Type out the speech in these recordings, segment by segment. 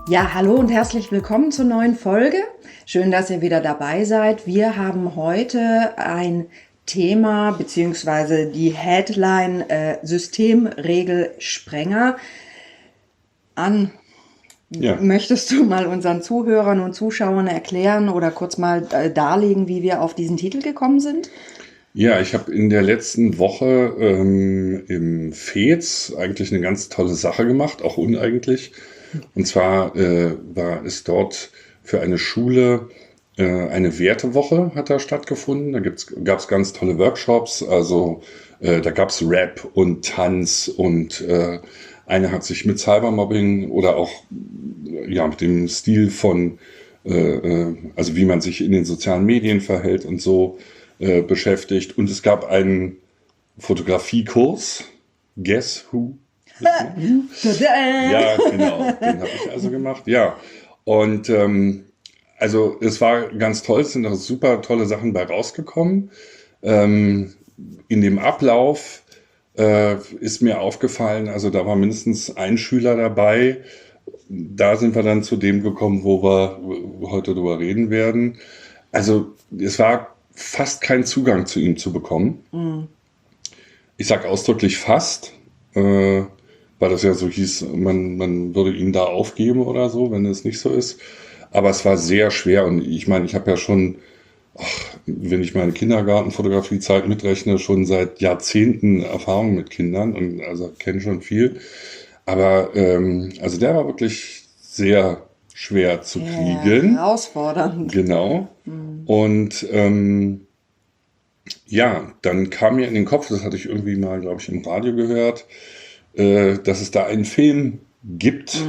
Ja, hallo und herzlich willkommen zur neuen Folge. Schön, dass ihr wieder dabei seid. Wir haben heute ein Thema beziehungsweise die Headline Systemregelsprenger an. Ja, Möchtest du mal unseren Zuhörern und Zuschauern erklären oder kurz mal darlegen, wie wir auf diesen Titel gekommen sind? ja, ich habe in der letzten Woche im FEZ eigentlich eine ganz tolle Sache gemacht, auch uneigentlich. Und zwar war es dort für eine Schule eine Wertewoche hat da stattgefunden. Da gab es ganz tolle Workshops. Also da gab es Rap und Tanz und eine hat sich mit Cybermobbing oder auch ja mit dem Stil von also wie man sich in den sozialen Medien verhält und so beschäftigt. Und es gab einen Fotografiekurs. Guess Who? Tada! Ja, genau. Den habe ich also gemacht. Ja. Und also es war ganz toll, es sind auch super tolle Sachen bei rausgekommen. Ähm, in dem Ablauf ist mir aufgefallen, also da war mindestens ein Schüler dabei. Da sind wir dann zu dem gekommen, wo wir heute drüber reden werden. Also es war fast kein Zugang zu ihm zu bekommen. Ich sage ausdrücklich fast, weil das ja so hieß, man würde ihn da aufgeben oder so, wenn es nicht so ist. Aber es war sehr schwer und ich meine, ich habe ja schon, wenn ich meine Kindergartenfotografiezeit mitrechne, schon seit Jahrzehnten Erfahrung mit Kindern und also kenne schon viel. Aber also der war wirklich sehr schwer zu kriegen. Herausfordernd. Genau. Und ja, dann kam mir in den Kopf, das hatte ich irgendwie mal, glaube ich, im Radio gehört, dass es da einen Film gibt.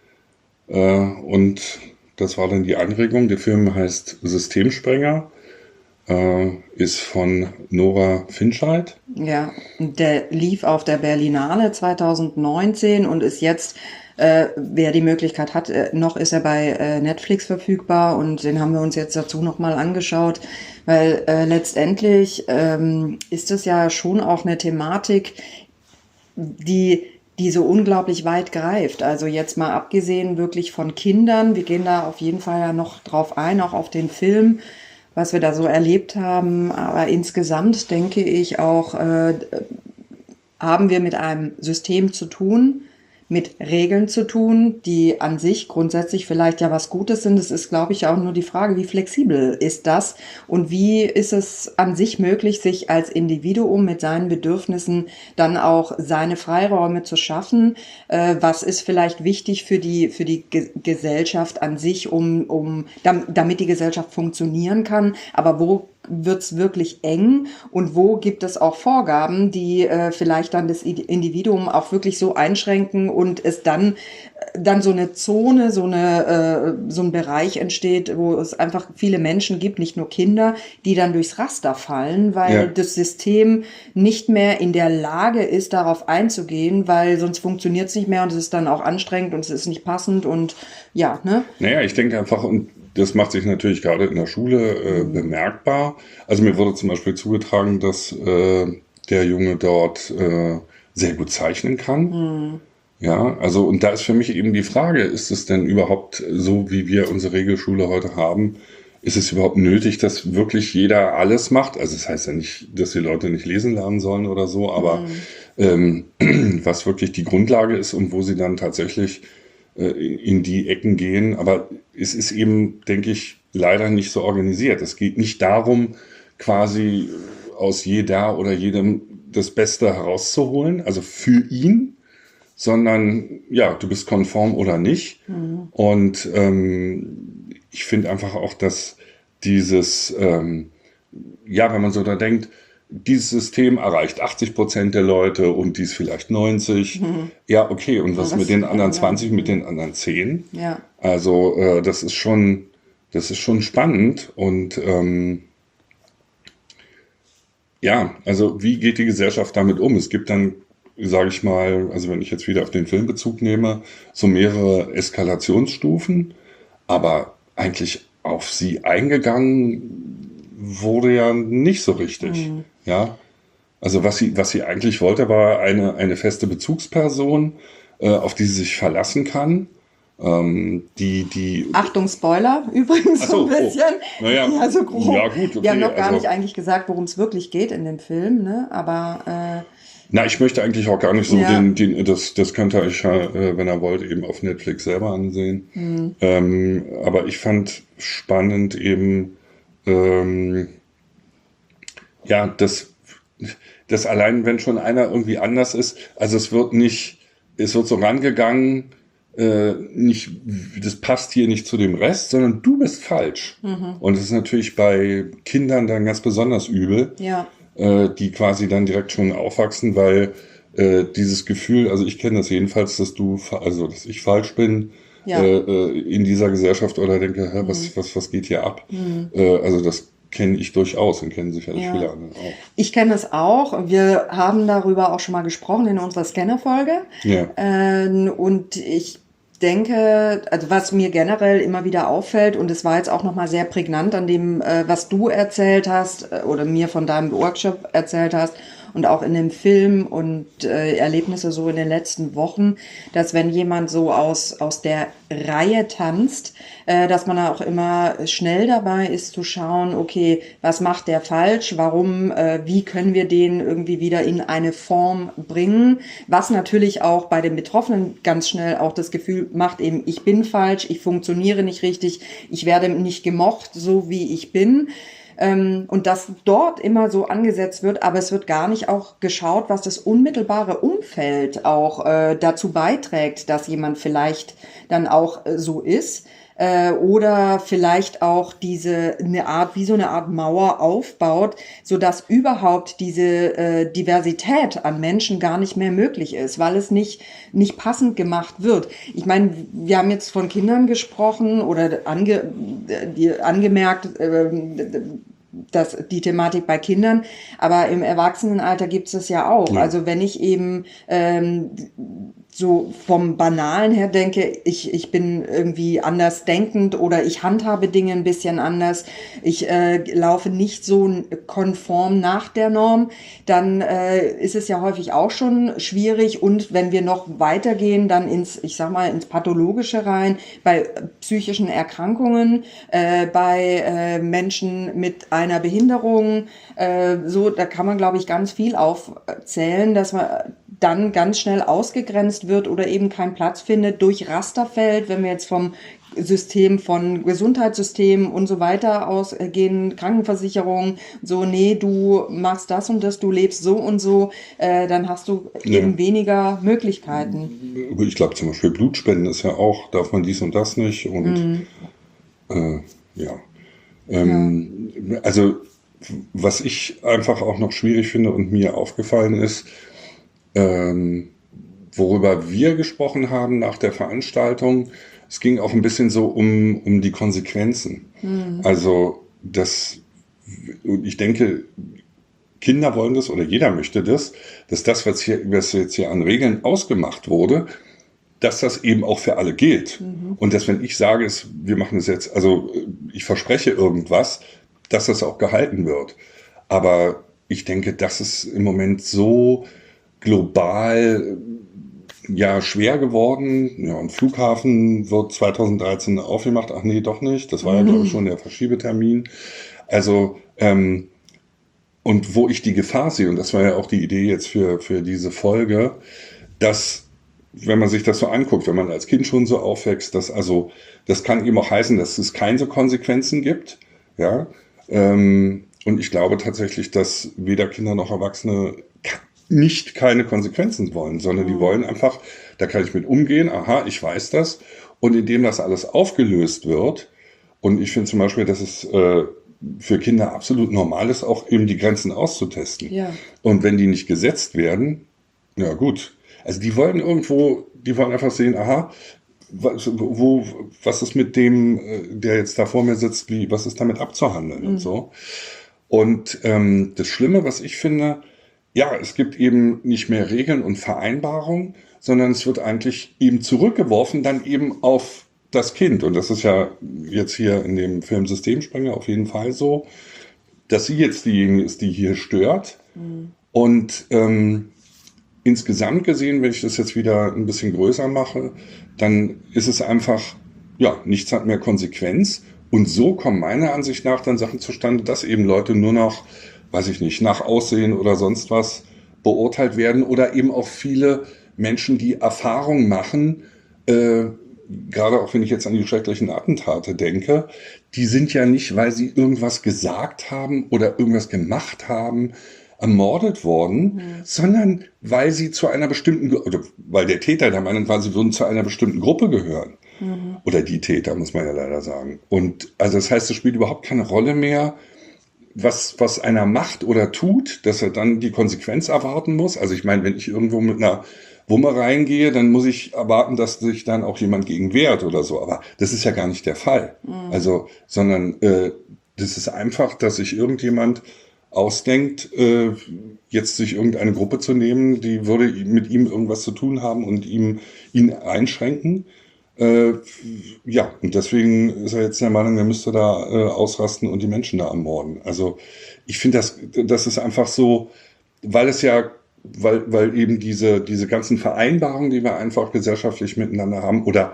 Und das war dann die Anregung. Der Film heißt Systemsprenger, ist von Nora Finscheid. Ja, der lief auf der Berlinale 2019 und ist jetzt, wer die Möglichkeit hat, noch ist er bei Netflix verfügbar und den haben wir uns jetzt dazu nochmal angeschaut, weil letztendlich ist es ja schon auch eine Thematik, die so unglaublich weit greift. Also jetzt mal abgesehen wirklich von Kindern, wir gehen da auf jeden Fall ja noch drauf ein, auch auf den Film, was wir da so erlebt haben. Aber insgesamt denke ich auch, haben wir mit einem System zu tun, mit Regeln zu tun, die an sich grundsätzlich vielleicht ja was Gutes sind. Es ist, glaube ich, auch nur die Frage, wie flexibel ist das und wie ist es an sich möglich, sich als Individuum mit seinen Bedürfnissen dann auch seine Freiräume zu schaffen. Was ist vielleicht wichtig für die Gesellschaft an sich, damit die Gesellschaft funktionieren kann, aber wo wird's wirklich eng und wo gibt es auch Vorgaben, die vielleicht dann das Individuum auch wirklich so einschränken und es dann so eine Zone, so ein Bereich entsteht, wo es einfach viele Menschen gibt, nicht nur Kinder, die dann durchs Raster fallen, weil Ja, das System nicht mehr in der Lage ist, darauf einzugehen, weil sonst funktioniert es nicht mehr und es ist dann auch anstrengend und es ist nicht passend und ja, ne? naja, ich denke einfach, und das macht sich natürlich gerade in der Schule bemerkbar. Also mir wurde zum Beispiel zugetragen, dass der Junge dort sehr gut zeichnen kann. Ja, also und da ist für mich eben die Frage, ist es denn überhaupt so, wie wir unsere Regelschule heute haben? Ist es überhaupt nötig, dass wirklich jeder alles macht? Also das heißt ja nicht, dass die Leute nicht lesen lernen sollen oder so, aber was wirklich die Grundlage ist und wo sie dann tatsächlich in die Ecken gehen. Aber es ist eben, denke ich, leider nicht so organisiert. Es geht nicht darum, quasi aus jeder oder jedem das Beste herauszuholen, also für ihn, sondern ja, du bist konform oder nicht. Und ich finde einfach auch, dass dieses, ja, wenn man so da denkt, dieses System erreicht 80% der Leute und dies vielleicht 90. Ja, okay, und was mit den anderen 20, mit den anderen 10? Ja. Also das ist schon spannend und ja, also wie geht die Gesellschaft damit um? Es gibt dann, sage ich mal, also wenn ich jetzt wieder auf den Film Bezug nehme, so mehrere Eskalationsstufen, aber eigentlich auf sie eingegangen wurde ja nicht so richtig. Ja, also was sie eigentlich wollte, war eine feste Bezugsperson, auf die sie sich verlassen kann. Achtung, Spoiler übrigens so ein bisschen. Naja, ja, so grob. Ja, gut, okay, Wir haben noch gar nicht eigentlich gesagt, worum es wirklich geht in dem Film, ne? Aber ich möchte eigentlich auch gar nicht so Ja. das könnt ihr euch, wenn ihr wollt, eben auf Netflix selber ansehen. Aber ich fand spannend eben, dass allein, wenn schon einer irgendwie anders ist, also es wird so rangegangen, das passt hier nicht zu dem Rest, sondern du bist falsch. Und das ist natürlich bei Kindern dann ganz besonders übel, ja. die quasi dann direkt schon aufwachsen, weil dieses Gefühl, also ich kenne das jedenfalls, dass ich falsch bin Ja. in dieser Gesellschaft oder denke, was geht hier ab? Also das kenne ich durchaus und kennen sicherlich viele andere auch. Ich kenne es auch. Wir haben darüber auch schon mal gesprochen in unserer Scanner-Folge. Ja. Und ich denke, also was mir generell immer wieder auffällt, und es war jetzt auch nochmal sehr prägnant an dem, was du erzählt hast oder mir von deinem Workshop erzählt hast und auch in dem Film und Erlebnisse so in den letzten Wochen, dass wenn jemand so aus der Reihe tanzt, dass man auch immer schnell dabei ist zu schauen, okay, was macht der falsch, warum, wie können wir den irgendwie wieder in eine Form bringen, was natürlich auch bei den Betroffenen ganz schnell auch das Gefühl macht eben, ich bin falsch, ich funktioniere nicht richtig, ich werde nicht gemocht, so wie ich bin. Und dass dort immer so angesetzt wird, aber es wird gar nicht auch geschaut, was das unmittelbare Umfeld auch dazu beiträgt, dass jemand vielleicht dann auch so ist. Oder vielleicht auch wie so eine Art Mauer aufbaut, so dass überhaupt diese Diversität an Menschen gar nicht mehr möglich ist, weil es nicht passend gemacht wird. Ich meine, wir haben jetzt von Kindern gesprochen oder angemerkt, dass die Thematik bei Kindern, aber im Erwachsenenalter gibt es ja auch. Ja. Also wenn ich eben so vom Banalen her denke, ich bin irgendwie anders denkend oder ich handhabe Dinge ein bisschen anders, ich laufe nicht so konform nach der Norm, dann ist es ja häufig auch schon schwierig. Und wenn wir noch weitergehen, dann ins Pathologische rein, bei psychischen Erkrankungen, bei Menschen mit einer Behinderung, da kann man, glaube ich, ganz viel aufzählen, dass man dann ganz schnell ausgegrenzt wird oder eben keinen Platz findet, durch Raster fällt, wenn wir jetzt vom System von Gesundheitssystem und so weiter ausgehen, Krankenversicherung, so, nee, du machst das und das, du lebst so und so, dann hast du eben weniger Möglichkeiten. Ich glaube zum Beispiel Blutspenden ist ja auch, darf man dies und das nicht und also was ich einfach auch noch schwierig finde und mir aufgefallen ist, worüber wir gesprochen haben nach der Veranstaltung, es ging auch ein bisschen so um die Konsequenzen. Also ich denke, Kinder wollen das oder jeder möchte das, dass das, was jetzt hier an Regeln ausgemacht wurde, dass das eben auch für alle gilt. Und dass, wenn ich sage, wir machen es jetzt, also ich verspreche irgendwas, dass das auch gehalten wird. Aber ich denke, das ist im Moment so global schwer geworden. Ja, und Flughafen wird 2013 aufgemacht. Ach nee, doch nicht. Das war ja, glaube ich, schon der Verschiebetermin. Also, und wo ich die Gefahr sehe, und das war ja auch die Idee jetzt für diese Folge, dass, wenn man sich das so anguckt, wenn man als Kind schon so aufwächst, das kann eben auch heißen, dass es keine Konsequenzen gibt. Ja. Und ich glaube tatsächlich, dass weder Kinder noch Erwachsene nicht keine Konsequenzen wollen, sondern die wollen einfach, da kann ich mit umgehen, aha, ich weiß das. Und indem das alles aufgelöst wird, und ich finde zum Beispiel, dass es für Kinder absolut normal ist, auch eben die Grenzen auszutesten. Ja. Und wenn die nicht gesetzt werden, ja gut. Also die wollen einfach sehen, aha, was ist mit dem, der jetzt da vor mir sitzt, was ist damit abzuhandeln und so. Und das Schlimme, was ich finde, ja, es gibt eben nicht mehr Regeln und Vereinbarungen, sondern es wird eigentlich eben zurückgeworfen, dann eben auf das Kind. Und das ist ja jetzt hier in dem Film Systemsprenger auf jeden Fall so, dass sie jetzt diejenige ist, die hier stört. Und insgesamt gesehen, wenn ich das jetzt wieder ein bisschen größer mache, dann ist es einfach, ja, nichts hat mehr Konsequenz. Und so kommen meiner Ansicht nach dann Sachen zustande, dass eben Leute nur noch, weiß ich nicht, nach Aussehen oder sonst was beurteilt werden oder eben auch viele Menschen, die Erfahrung machen, gerade auch wenn ich jetzt an die schrecklichen Attentate denke, die sind ja nicht, weil sie irgendwas gesagt haben oder irgendwas gemacht haben, ermordet worden, sondern weil sie zu einer bestimmten, oder weil der Täter der Meinung war, sie würden zu einer bestimmten Gruppe gehören. Oder die Täter, muss man ja leider sagen. Und also das heißt, es spielt überhaupt keine Rolle mehr, was einer macht oder tut, dass er dann die Konsequenz erwarten muss. Also ich meine, wenn ich irgendwo mit einer Wumme reingehe, dann muss ich erwarten, dass sich dann auch jemand gegen wehrt oder so. Aber das ist ja gar nicht der Fall. Also, sondern das ist einfach, dass sich irgendjemand ausdenkt, jetzt sich irgendeine Gruppe zu nehmen, die würde mit ihm irgendwas zu tun haben und ihn einschränken. Ja, und deswegen ist er jetzt der Meinung, er müsste da ausrasten und die Menschen da ermorden. Also ich finde, das ist einfach so, weil es ja, weil eben diese ganzen Vereinbarungen, die wir einfach gesellschaftlich miteinander haben, oder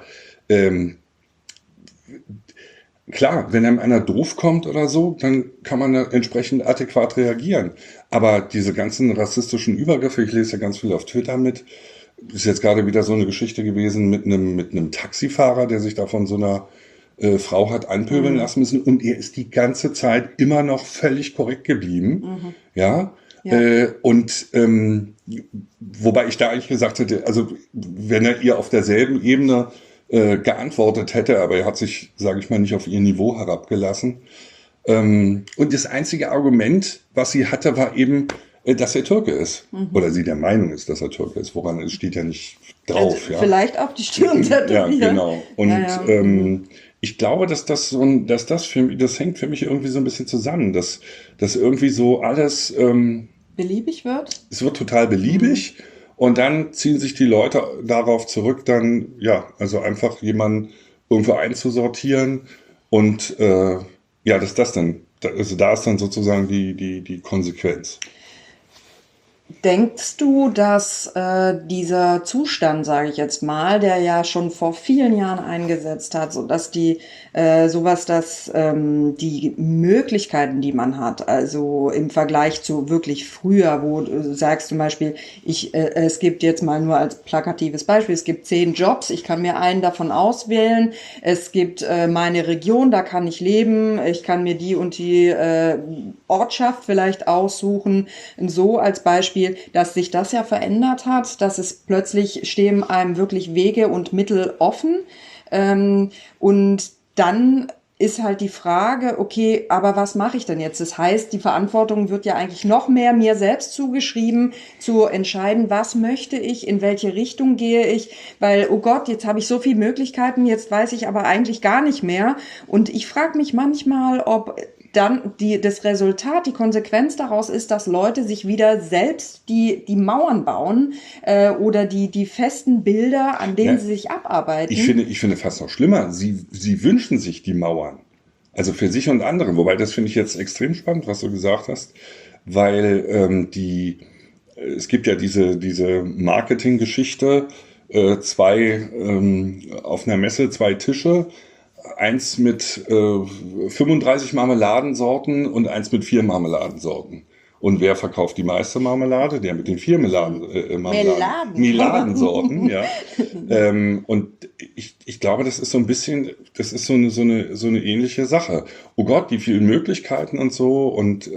klar, wenn einem einer doof kommt oder so, dann kann man da entsprechend adäquat reagieren. Aber diese ganzen rassistischen Übergriffe, ich lese ja ganz viel auf Twitter mit, ist jetzt gerade wieder so eine Geschichte gewesen mit einem Taxifahrer, der sich da von so einer Frau hat anpöbeln lassen müssen, und er ist die ganze Zeit immer noch völlig korrekt geblieben. Ja. Und wobei ich da eigentlich gesagt hätte, also wenn er ihr auf derselben Ebene geantwortet hätte, aber er hat sich, sage ich mal, nicht auf ihr Niveau herabgelassen. Und das einzige Argument, was sie hatte, war eben, dass er Türke ist. Oder sie der Meinung ist, dass er Türke ist. Woran es steht ja nicht drauf. Ja. Vielleicht auf die Stirn tätowieren. Ja, genau. Und ich glaube, dass das hängt für mich irgendwie so ein bisschen zusammen, dass irgendwie so alles beliebig wird. Es wird total beliebig. Und dann ziehen sich die Leute darauf zurück, dann, ja, also einfach jemanden irgendwo einzusortieren. Und ja, dass das dann, also da ist dann sozusagen die Konsequenz. Denkst du, dass dieser Zustand, sage ich jetzt mal, der ja schon vor vielen Jahren eingesetzt hat, so dass die die Möglichkeiten, die man hat, also im Vergleich zu wirklich früher, wo du sagst zum Beispiel, es gibt jetzt mal nur als plakatives Beispiel, es gibt 10 Jobs, ich kann mir einen davon auswählen, es gibt meine Region, da kann ich leben, ich kann mir die und die Ortschaft vielleicht aussuchen, so als Beispiel, dass sich das ja verändert hat, dass es plötzlich stehen einem wirklich Wege und Mittel offen. Und dann ist halt die Frage, okay, aber was mache ich denn jetzt? Das heißt, die Verantwortung wird ja eigentlich noch mehr mir selbst zugeschrieben, zu entscheiden, was möchte ich, in welche Richtung gehe ich, weil, oh Gott, jetzt habe ich so viele Möglichkeiten, jetzt weiß ich aber eigentlich gar nicht mehr. Und ich frage mich manchmal, ob dann das Resultat, die Konsequenz daraus ist, dass Leute sich wieder selbst die Mauern bauen oder die festen Bilder, an denen sie sich abarbeiten. Ich finde fast noch schlimmer, sie wünschen sich die Mauern. Also für sich und andere. Wobei, das finde ich jetzt extrem spannend, was du gesagt hast, weil es gibt ja diese Marketinggeschichte, auf einer Messe 2 Tische, eins mit 35 Marmeladensorten und eins mit 4 Marmeladensorten. Und wer verkauft die meiste Marmelade? Der mit den 4 Marmeladensorten, ja. Und ich glaube, das ist so ein bisschen, das ist so eine ähnliche Sache. Oh Gott, die vielen Möglichkeiten und so. Und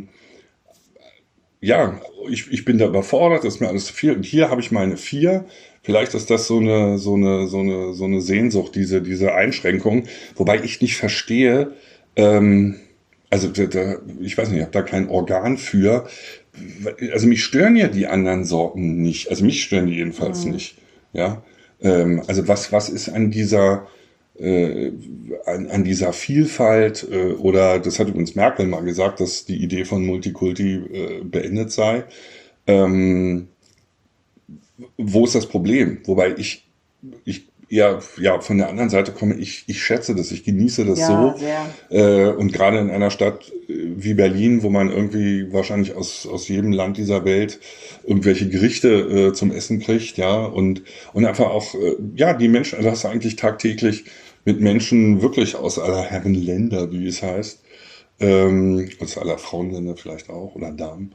ja, ich bin da überfordert, das ist mir alles zu viel. Und hier habe ich meine 4. Vielleicht ist das so eine Sehnsucht, diese Einschränkung, wobei ich nicht verstehe, also ich weiß nicht, ich habe da kein Organ für. Also mich stören ja die anderen Sorten nicht, also mich stören die jedenfalls nicht. Ja, also was ist an dieser Vielfalt, oder das hat übrigens Merkel mal gesagt, dass die Idee von Multikulti beendet sei. Wo ist das Problem? Wobei ja, von der anderen Seite komme ich schätze das, ich genieße das Ja, so. sehr. Und gerade in einer Stadt wie Berlin, wo man irgendwie wahrscheinlich aus jedem Land dieser Welt irgendwelche Gerichte zum Essen kriegt, ja, und einfach auch, ja, die Menschen, also hast du eigentlich tagtäglich mit Menschen wirklich aus aller Herren Länder, wie es heißt, aus aller Frauenländer vielleicht auch, oder Damen,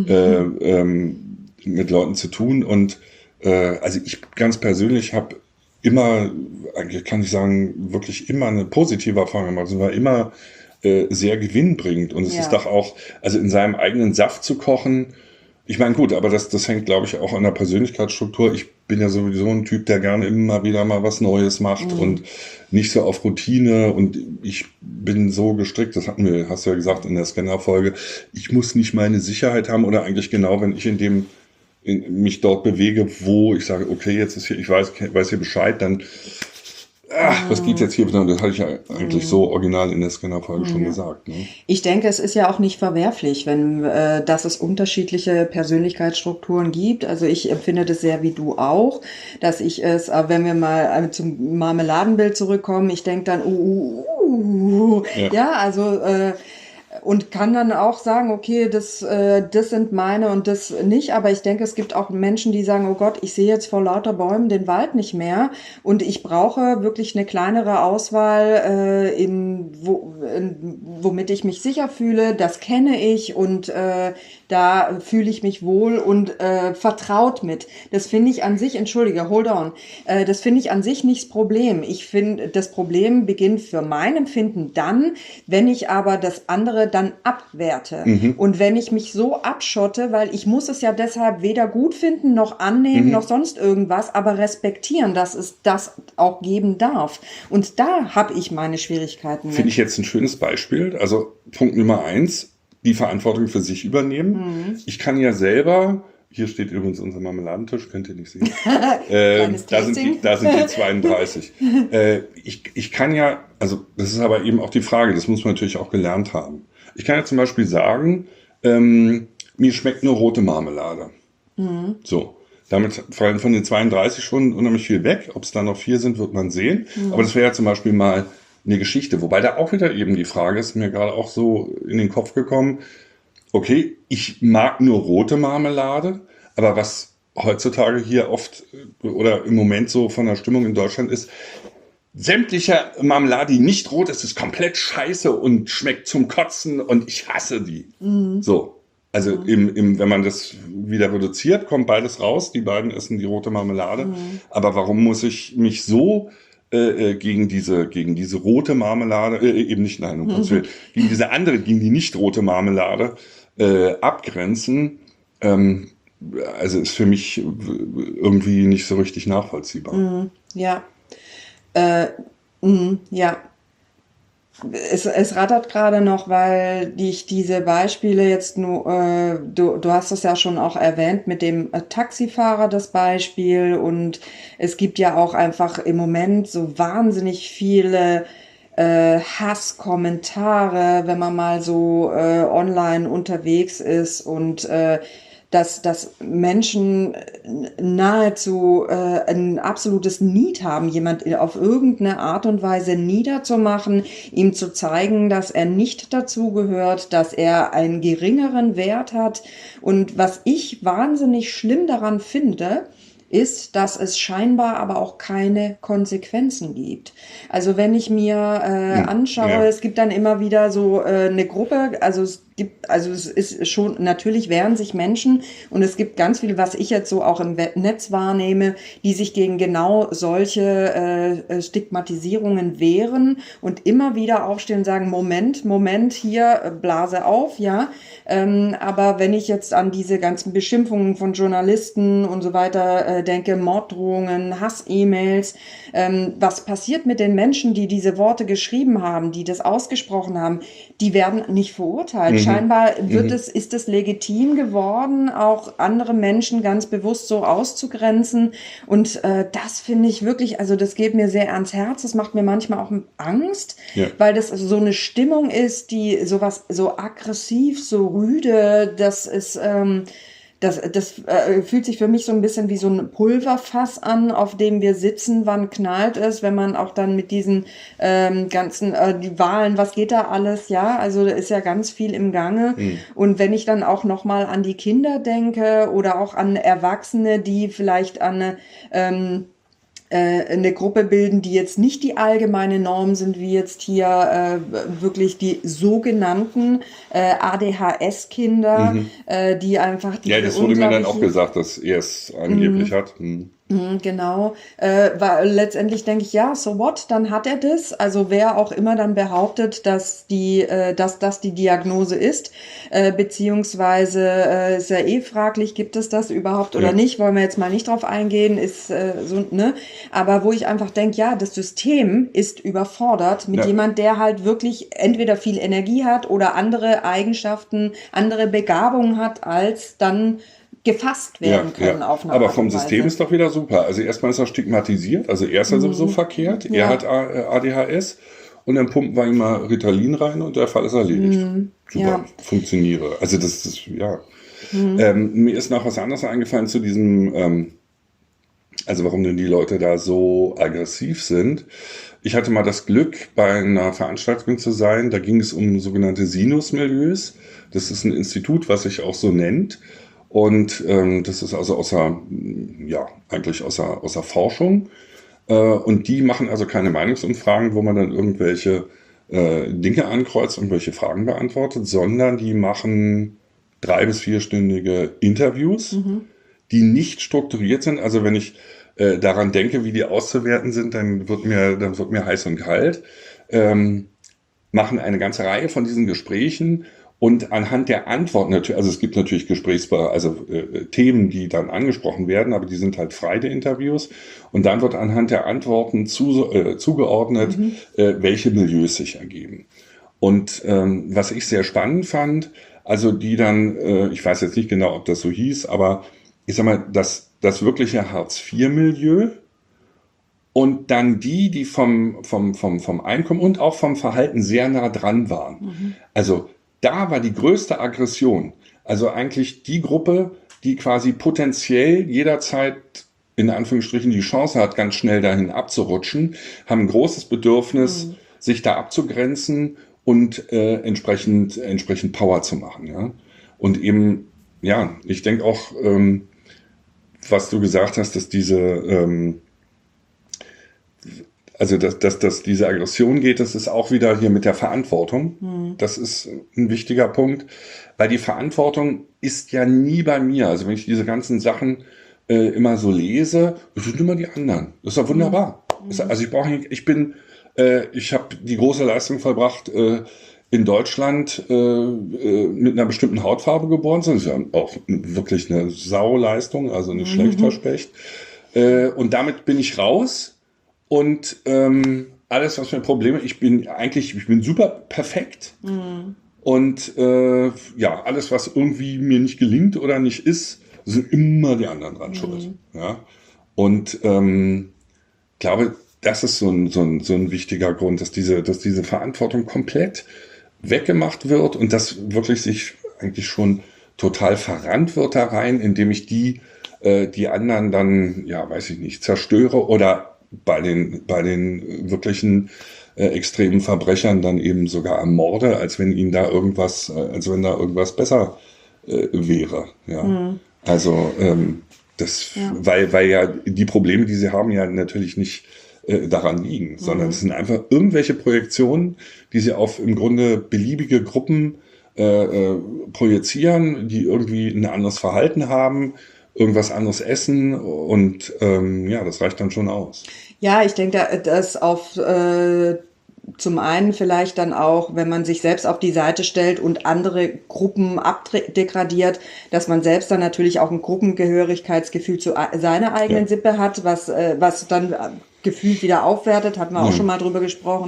mit Leuten zu tun. Und also ich ganz persönlich habe immer, eigentlich kann ich sagen, wirklich immer eine positive Erfahrung gemacht. Es war immer sehr gewinnbringend. Und es ist Ja. doch auch, also in seinem eigenen Saft zu kochen, ich meine, gut, aber das hängt, glaube ich, auch an der Persönlichkeitsstruktur. Ich bin ja sowieso ein Typ, der gerne immer wieder mal was Neues macht und nicht so auf Routine. Und ich bin so gestrickt, hast du ja gesagt in der Scanner-Folge, ich muss nicht meine Sicherheit haben oder eigentlich genau, wenn ich mich dort bewege, wo ich sage, okay, jetzt ist hier, ich weiß hier Bescheid, dann, was geht jetzt hier? Das hatte ich ja eigentlich so original in der Scanner-Folge schon gesagt. Ne? Ich denke, es ist ja auch nicht verwerflich, dass es unterschiedliche Persönlichkeitsstrukturen gibt. Also ich empfinde das sehr wie du auch, dass ich es, wenn wir mal zum Marmeladenbild zurückkommen, ich denke dann, Ja. ja, also und kann dann auch sagen, okay, das sind meine und das nicht. Aber ich denke, es gibt auch Menschen, die sagen, oh Gott, ich sehe jetzt vor lauter Bäumen den Wald nicht mehr und ich brauche wirklich eine kleinere Auswahl, womit ich mich sicher fühle. Das kenne ich und da fühle ich mich wohl und vertraut mit. Das finde ich an sich, hold on, das finde ich an sich nicht das Problem. Ich finde, das Problem beginnt für mein Empfinden dann, wenn ich aber das andere dann abwerte. Und wenn ich mich so abschotte, weil ich muss es ja deshalb weder gut finden, noch annehmen, noch sonst irgendwas, aber respektieren, dass es das auch geben darf. Und da habe ich meine Schwierigkeiten mit. Finde ich jetzt ein schönes Beispiel. Also Punkt Nummer 1, die Verantwortung für sich übernehmen. Ich kann ja selber, hier steht übrigens unser Marmeladentisch, könnt ihr nicht sehen. Da sind die 32. Ich kann ja, also das ist aber eben auch die Frage, das muss man natürlich auch gelernt haben. Ich kann ja zum Beispiel sagen, mir schmeckt nur rote Marmelade. So. Damit fallen von den 32 schon unheimlich viel weg. Ob es da noch 4 sind, wird man sehen. Aber das wäre ja zum Beispiel mal eine Geschichte. Wobei da auch wieder eben die Frage ist, mir gerade auch so in den Kopf gekommen, okay, ich mag nur rote Marmelade, aber was heutzutage hier oft oder im Moment so von der Stimmung in Deutschland ist, sämtliche Marmelade, die nicht rot ist, ist komplett scheiße und schmeckt zum Kotzen und ich hasse die. So. Also wenn man das wieder reduziert, kommt beides raus. Die beiden essen die rote Marmelade. Aber warum muss ich mich so gegen diese rote Marmelade, eben nicht, nein, um Gottes Willen, gegen diese andere, gegen die nicht rote Marmelade abgrenzen? Also ist für mich irgendwie nicht so richtig nachvollziehbar. Ja. Ja. Es rattert gerade noch, weil ich diese Beispiele jetzt nur, du hast es ja schon auch erwähnt mit dem Taxifahrer, das Beispiel, und es gibt ja auch einfach im Moment so wahnsinnig viele Hasskommentare, wenn man mal so online unterwegs ist und dass Menschen nahezu ein absolutes Need haben, jemand auf irgendeine Art und Weise niederzumachen, ihm zu zeigen, dass er nicht dazugehört, dass er einen geringeren Wert hat. Und was ich wahnsinnig schlimm daran finde, ist, dass es scheinbar aber auch keine Konsequenzen gibt. Also wenn ich mir anschaue, es gibt dann immer wieder so eine Gruppe, also es ist schon, natürlich wehren sich Menschen und es gibt ganz viel, was ich jetzt so auch im Netz wahrnehme, die sich gegen genau solche Stigmatisierungen wehren und immer wieder aufstehen und sagen, Moment, hier, Blase auf, ja. Aber wenn ich jetzt an diese ganzen Beschimpfungen von Journalisten und so weiter denke, Morddrohungen, Hass-E-Mails, was passiert mit den Menschen, die diese Worte geschrieben haben, die das ausgesprochen haben, die werden nicht verurteilt. Scheinbar ist es legitim geworden, auch andere Menschen ganz bewusst so auszugrenzen. Und das finde ich wirklich, also das geht mir sehr ans Herz. Das macht mir manchmal auch Angst, weil das so eine Stimmung ist, die sowas so aggressiv, so rüde, das das fühlt sich für mich so ein bisschen wie so ein Pulverfass an, auf dem wir sitzen. Wann knallt es, wenn man auch dann mit diesen ganzen, die Wahlen, was geht da alles, ja? Also da ist ja ganz viel im Gange. Und wenn ich dann auch nochmal an die Kinder denke oder auch an Erwachsene, die vielleicht an eine Gruppe bilden, die jetzt nicht die allgemeine Norm sind, wie jetzt hier wirklich die sogenannten ADHS-Kinder, die einfach die Ja, das wurde mir dann auch gesagt, dass er es angeblich hat. Genau, weil letztendlich denke ich, ja, so what, dann hat er das. Also wer auch immer dann behauptet, dass das die Diagnose ist, beziehungsweise ist ja eh fraglich, gibt es das überhaupt oder nicht, wollen wir jetzt mal nicht drauf eingehen, ist so, ne? Aber wo ich einfach denke, ja, das System ist überfordert mit jemand, der halt wirklich entweder viel Energie hat oder andere Eigenschaften, andere Begabungen hat, als dann gefasst werden können auf eine Aber Art vom und Weise. System ist doch wieder super. Also erstmal ist er stigmatisiert, also er ist ja sowieso verkehrt, er hat ADHS und dann pumpen wir ihm mal Ritalin rein und der Fall ist erledigt. Super, funktioniere. Also das ist, mir ist noch was anderes eingefallen zu diesem, also warum denn die Leute da so aggressiv sind. Ich hatte mal das Glück, bei einer Veranstaltung zu sein, da ging es um sogenannte Sinus-Milieus. Das ist ein Institut, was sich auch so nennt. Und das ist also eigentlich außer Forschung. Und die machen also keine Meinungsumfragen, wo man dann irgendwelche Dinge ankreuzt, irgendwelche Fragen beantwortet, sondern die machen 3- bis 4-stündige Interviews, die nicht strukturiert sind. Also wenn ich daran denke, wie die auszuwerten sind, dann wird mir heiß und kalt. Machen eine ganze Reihe von diesen Gesprächen. Und anhand der Antworten natürlich, also es gibt natürlich Themen, die dann angesprochen werden, aber die sind halt frei, die Interviews. Und dann wird anhand der Antworten zugeordnet, welche Milieus sich ergeben. Und was ich sehr spannend fand, also die dann, ich weiß jetzt nicht genau, ob das so hieß, aber ich sag mal, das wirkliche Hartz-IV-Milieu und dann die vom Einkommen und auch vom Verhalten sehr nah dran waren. Also da war die größte Aggression, also eigentlich die Gruppe, die quasi potenziell jederzeit in Anführungsstrichen die Chance hat, ganz schnell dahin abzurutschen, haben ein großes Bedürfnis, sich da abzugrenzen und entsprechend Power zu machen. Ja? Und eben, ich denke auch, was du gesagt hast, dass dass diese Aggression geht, das ist auch wieder hier mit der Verantwortung. Das ist ein wichtiger Punkt, weil die Verantwortung ist ja nie bei mir. Also wenn ich diese ganzen Sachen immer so lese, das sind immer die anderen. Das ist ja wunderbar. Also ich habe die große Leistung vollbracht, in Deutschland mit einer bestimmten Hautfarbe geboren zu sein. Das ist ja auch wirklich eine Sauleistung, also nicht schlecht versprecht. Und damit bin ich raus. Und alles, was für Probleme, ich bin super perfekt. Und alles, was irgendwie mir nicht gelingt oder nicht ist, sind immer die anderen dran schuld. Ja? Und glaube, das ist so ein wichtiger Grund, dass diese Verantwortung komplett weggemacht wird und das wirklich sich eigentlich schon total verrannt wird da rein, indem ich die anderen dann, zerstöre oder bei den wirklichen extremen Verbrechern dann eben sogar ermorde, als wenn da irgendwas besser wäre. Ja. Also weil ja die Probleme, die sie haben, ja natürlich nicht daran liegen, sondern es sind einfach irgendwelche Projektionen, die sie auf im Grunde beliebige Gruppen projizieren, die irgendwie ein anderes Verhalten haben, irgendwas anderes essen und das reicht dann schon aus. Ja, ich denke, dass zum einen vielleicht dann auch, wenn man sich selbst auf die Seite stellt und andere Gruppen abdegradiert, dass man selbst dann natürlich auch ein Gruppengehörigkeitsgefühl zu seiner eigenen Sippe hat, was dann gefühlt wieder aufwertet, hatten wir auch schon mal drüber gesprochen.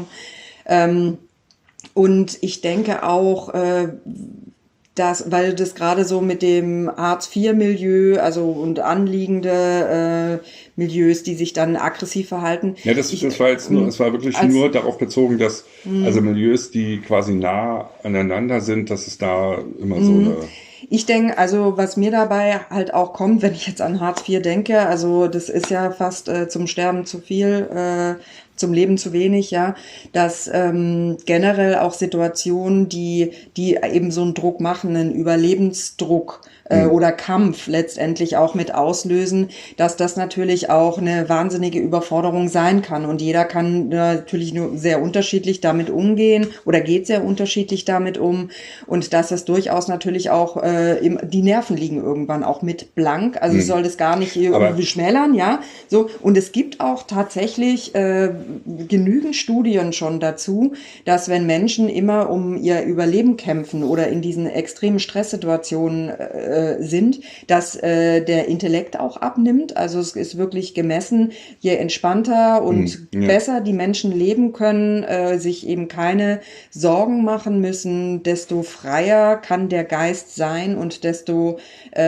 Und ich denke auch, weil das gerade so mit dem Hartz-IV-Milieu, also und anliegende Milieus, die sich dann aggressiv verhalten. Ja, es war wirklich nur darauf bezogen, dass also Milieus, die quasi nah aneinander sind, dass es da immer so eine Ich denke, also was mir dabei halt auch kommt, wenn ich jetzt an Hartz IV denke, also das ist ja fast zum Sterben zu viel, zum Leben zu wenig, ja, dass generell auch Situationen, die eben so einen Druck machen, einen Überlebensdruck oder Kampf letztendlich auch mit auslösen, dass das natürlich auch eine wahnsinnige Überforderung sein kann. Und jeder kann natürlich nur sehr unterschiedlich damit umgehen oder geht sehr unterschiedlich damit um. Und dass es durchaus natürlich auch die Nerven liegen irgendwann auch mit blank. Also ich soll das gar nicht irgendwie schmälern, ja. So. Und es gibt auch tatsächlich genügend Studien schon dazu, dass wenn Menschen immer um ihr Überleben kämpfen oder in diesen extremen Stresssituationen sind, dass der Intellekt auch abnimmt. Also es ist wirklich gemessen, je entspannter und besser die Menschen leben können, sich eben keine Sorgen machen müssen, desto freier kann der Geist sein und desto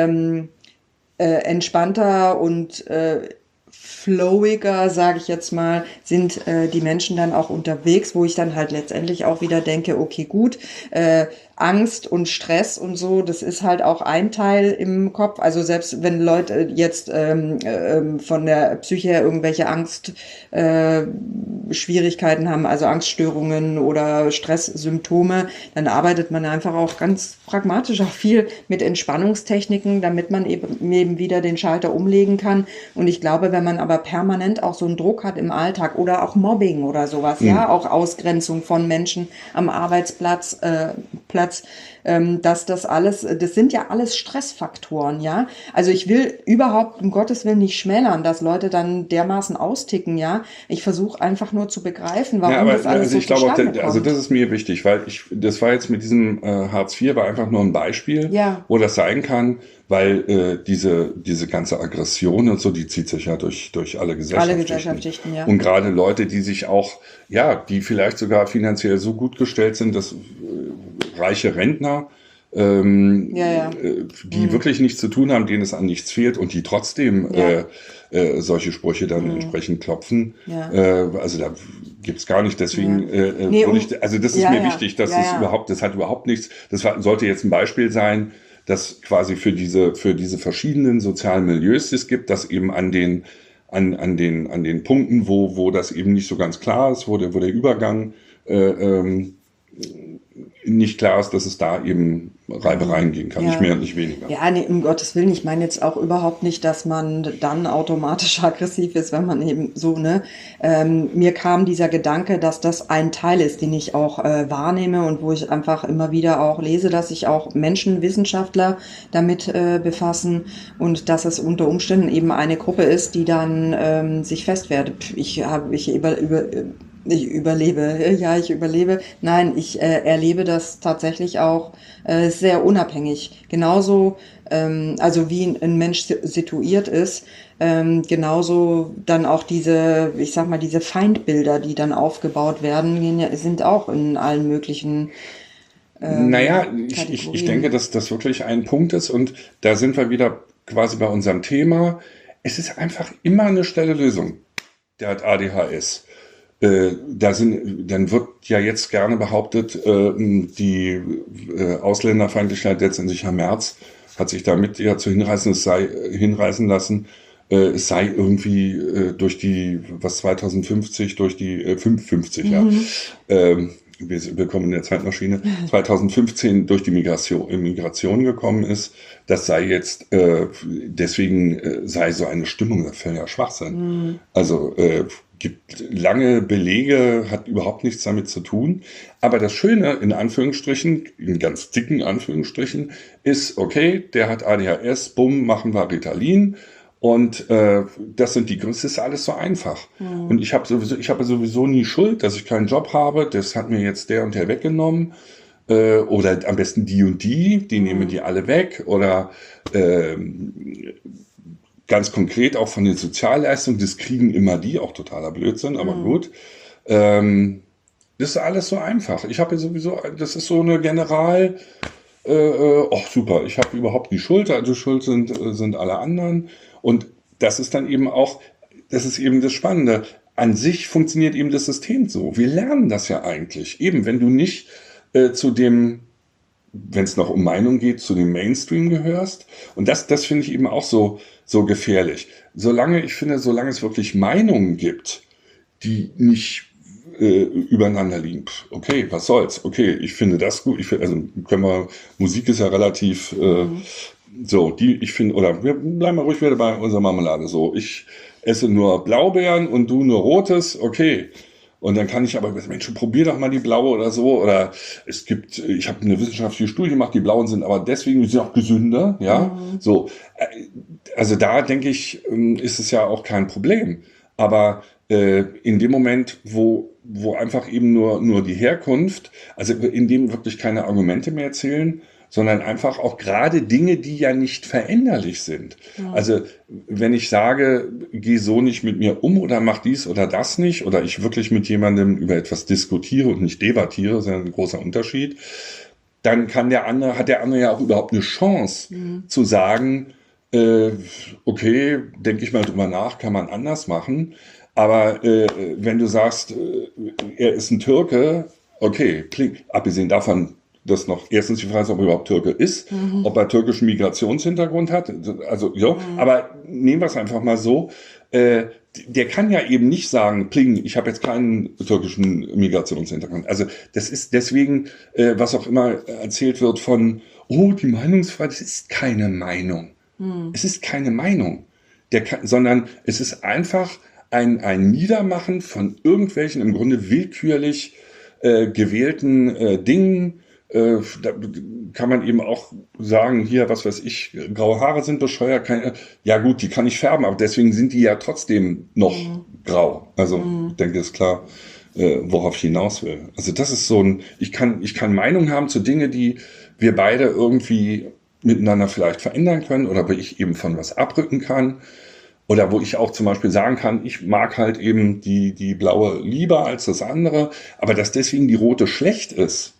entspannter und flowiger, sage ich jetzt mal, sind die Menschen dann auch unterwegs, wo ich dann halt letztendlich auch wieder denke, okay, gut, Angst und Stress und so, das ist halt auch ein Teil im Kopf. Also selbst wenn Leute jetzt von der Psyche her irgendwelche Schwierigkeiten haben, also Angststörungen oder Stresssymptome, dann arbeitet man einfach auch ganz pragmatisch auch viel mit Entspannungstechniken, damit man eben wieder den Schalter umlegen kann. Und ich glaube, wenn man aber permanent auch so einen Druck hat im Alltag oder auch Mobbing oder sowas, ja, auch Ausgrenzung von Menschen am Arbeitsplatz, dass das alles, das sind ja alles Stressfaktoren, ja. Also ich will überhaupt um Gottes Willen nicht schmälern, dass Leute dann dermaßen austicken, ja. Ich versuche einfach nur zu begreifen, warum das alles also so ich glaube auch, zustande kommt. also das ist mir wichtig, weil das war jetzt mit diesem Hartz IV war einfach nur ein Beispiel, wo das sein kann, weil diese ganze Aggression und so, die zieht sich ja durch alle Gesellschaftsschichten. Ja. Und gerade Leute, die sich auch, die vielleicht sogar finanziell so gut gestellt sind, dass reiche Rentner, die wirklich nichts zu tun haben, denen es an nichts fehlt und die trotzdem solche Sprüche dann entsprechend klopfen. Ja. Also da gibt's gar nicht. Deswegen das ist mir wichtig, dass das hat überhaupt nichts. Sollte jetzt ein Beispiel sein, dass quasi für diese verschiedenen sozialen Milieus es gibt, dass eben an den Punkten, wo das eben nicht so ganz klar ist, wo der Übergang nicht klar ist, dass es da eben Reibereien gehen kann, nicht mehr und nicht weniger. Ja, nee, um Gottes Willen, ich meine jetzt auch überhaupt nicht, dass man dann automatisch aggressiv ist, wenn man eben so, mir kam dieser Gedanke, dass das ein Teil ist, den ich auch wahrnehme und wo ich einfach immer wieder auch lese, dass sich auch Menschenwissenschaftler damit befassen und dass es unter Umständen eben eine Gruppe ist, die dann sich festwehrt. Ich überlebe. Nein, ich erlebe das tatsächlich auch sehr unabhängig. Genauso, also wie ein Mensch situiert ist, genauso dann auch diese Feindbilder, die dann aufgebaut werden, sind auch in allen möglichen ich denke, dass das wirklich ein Punkt ist und da sind wir wieder quasi bei unserem Thema. Es ist einfach immer eine schnelle Lösung. Der hat ADHS. Dann wird ja jetzt gerne behauptet, die Ausländerfeindlichkeit letztendlich Herr Merz hat sich damit zu hinreißen lassen, es sei irgendwie durch die 2050, durch die 55, wir kommen in der Zeitmaschine, 2015 durch die Migration gekommen ist, das sei jetzt, deswegen sei so eine Stimmung, das wäre ja Schwachsinn. Also gibt lange Belege, hat überhaupt nichts damit zu tun. Aber das Schöne, in Anführungsstrichen, in ganz dicken Anführungsstrichen, ist, okay, der hat ADHS, bumm, machen wir Ritalin. Und das ist alles so einfach. Und ich habe sowieso nie Schuld, dass ich keinen Job habe. Das hat mir jetzt der und der weggenommen. Oder am besten die und die nehmen die alle weg. Oder ganz konkret auch von den Sozialleistungen, das kriegen immer die, auch totaler Blödsinn, aber gut. Das ist alles so einfach. Ich habe sowieso, das ist so eine super, ich habe überhaupt die Schuld, also schuld sind alle anderen. Und das ist dann eben auch, das ist eben das Spannende. An sich funktioniert eben das System so. Wir lernen das ja eigentlich. Eben, wenn du nicht zu dem wenn es noch um Meinung geht, zu dem Mainstream gehörst. Und das finde ich eben auch so gefährlich. Solange es wirklich Meinungen gibt, die nicht übereinander liegen. Okay, was soll's? Okay, ich finde das gut. Musik ist ja relativ ich finde, oder wir bleiben mal ruhig wieder bei unserer Marmelade. So, ich esse nur Blaubeeren und du nur Rotes, okay. Und dann kann ich aber, Mensch, probier doch mal die blaue oder so. Oder ich habe eine wissenschaftliche Studie gemacht, die blauen sind aber deswegen sind auch gesünder, ja. So, also da denke ich, ist es ja auch kein Problem. Aber in dem Moment, wo einfach eben nur die Herkunft, also in dem wirklich keine Argumente mehr zählen, sondern einfach auch gerade Dinge, die ja nicht veränderlich sind. Ja. Also wenn ich sage, geh so nicht mit mir um oder mach dies oder das nicht, oder ich wirklich mit jemandem über etwas diskutiere und nicht debattiere, das ist ja ein großer Unterschied, dann hat der andere ja auch überhaupt eine Chance zu sagen, okay, denke ich mal drüber nach, kann man anders machen. Aber wenn du sagst, er ist ein Türke, okay, abgesehen davon, dass noch erstens die Frage ist, ob er überhaupt Türke ist, ob er türkischen Migrationshintergrund hat. Also ja, aber nehmen wir es einfach mal so. Der kann ja eben nicht sagen, Pling, ich habe jetzt keinen türkischen Migrationshintergrund. Also das ist deswegen, was auch immer erzählt wird von, die Meinungsfreiheit, das ist keine Meinung. Es ist keine Meinung, sondern es ist einfach ein Niedermachen von irgendwelchen im Grunde willkürlich gewählten Dingen. Da kann man eben auch sagen, hier, was weiß ich, graue Haare sind bescheuert. Ja gut, die kann ich färben, aber deswegen sind die ja trotzdem noch grau. Also ich denke, ist klar, worauf ich hinaus will. Also das ist ich kann Meinung haben zu Dingen, die wir beide irgendwie miteinander vielleicht verändern können oder wo ich eben von was abrücken kann. Oder wo ich auch zum Beispiel sagen kann, ich mag halt eben die blaue lieber als das andere, aber dass deswegen die rote schlecht ist,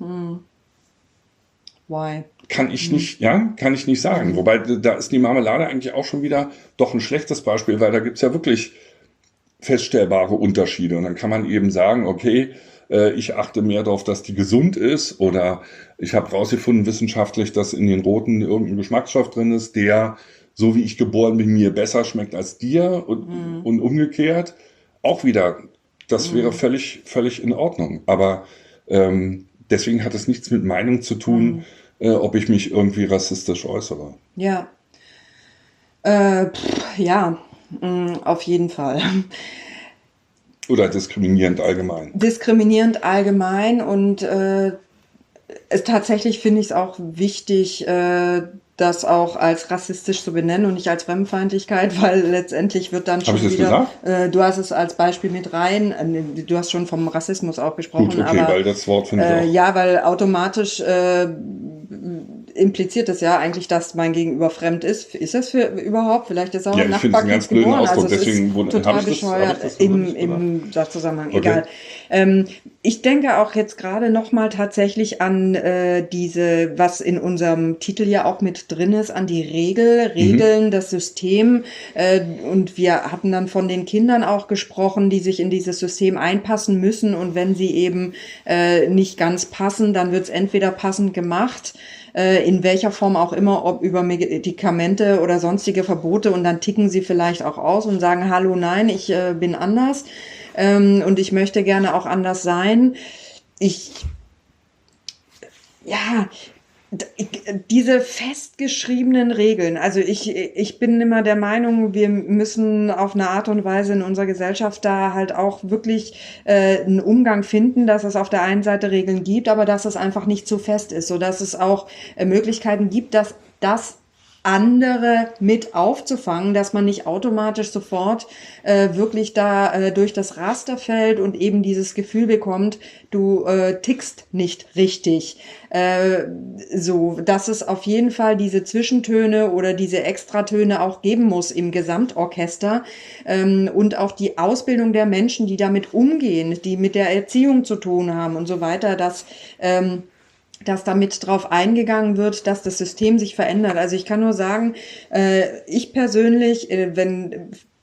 Why? Kann ich nicht sagen. Wobei, da ist die Marmelade eigentlich auch schon wieder doch ein schlechtes Beispiel, weil da gibt's ja wirklich feststellbare Unterschiede. Und dann kann man eben sagen, okay, ich achte mehr darauf, dass die gesund ist, oder ich habe rausgefunden wissenschaftlich, dass in den roten irgendein Geschmacksstoff drin ist, der, so wie ich geboren bin, mir besser schmeckt als dir und umgekehrt. Auch wieder, das wäre völlig in Ordnung. Aber deswegen hat es nichts mit Meinung zu tun, ob ich mich irgendwie rassistisch äußere. Ja. Auf jeden Fall. Oder diskriminierend allgemein. Diskriminierend allgemein, und tatsächlich finde ich es auch wichtig, das auch als rassistisch zu benennen und nicht als Fremdenfeindlichkeit, weil letztendlich wird dann schon wieder... Habe ich das gesagt? Du hast es als Beispiel mit rein, du hast schon vom Rassismus auch gesprochen. Gut, okay, aber, weil das Wort finde ich auch... Ja, weil automatisch impliziert es ja eigentlich, dass mein Gegenüber fremd ist. Ist das überhaupt? Vielleicht ist auch ein Nachbarkind geboren. Also es ist total bescheuert im Sachzusammenhang. Okay. Egal. Ich denke auch jetzt gerade nochmal tatsächlich an was in unserem Titel ja auch mit drin ist, an die Regeln, das System. Und wir hatten dann von den Kindern auch gesprochen, die sich in dieses System einpassen müssen. Und wenn sie eben nicht ganz passen, dann wird es entweder passend gemacht, in welcher Form auch immer, ob über Medikamente oder sonstige Verbote, und dann ticken sie vielleicht auch aus und sagen, hallo, nein, ich bin anders und ich möchte gerne auch anders sein. Diese festgeschriebenen Regeln, also ich bin immer der Meinung, wir müssen auf eine Art und Weise in unserer Gesellschaft da halt auch wirklich einen Umgang finden, dass es auf der einen Seite Regeln gibt, aber dass es einfach nicht zu fest ist, sodass es auch Möglichkeiten gibt, dass das andere mit aufzufangen, dass man nicht automatisch sofort wirklich da durch das Raster fällt und eben dieses Gefühl bekommt, du tickst nicht richtig. Dass es auf jeden Fall diese Zwischentöne oder diese Extratöne auch geben muss im Gesamtorchester, und auch die Ausbildung der Menschen, die damit umgehen, die mit der Erziehung zu tun haben und so weiter, dass damit drauf eingegangen wird, dass das System sich verändert. Also ich kann nur sagen, ich persönlich, wenn